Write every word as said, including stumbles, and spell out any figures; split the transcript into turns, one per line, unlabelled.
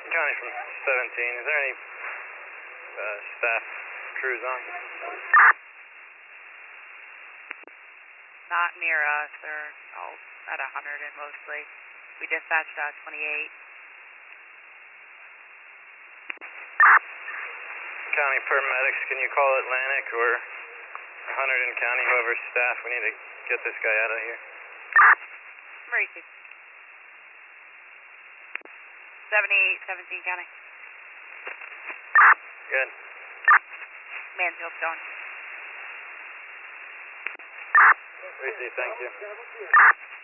County from seventeen. Is there any uh, staff crews on?
Not near us. They're all at one hundred and mostly. We dispatched out twenty-eight.
County paramedics, can you call Atlantic or one hundred in County, whoever's staff? We need to get this guy out of here.
Emergency. seventy-eight, seventeen County.
Good.
Mansfield Stone.
Receive, thank you.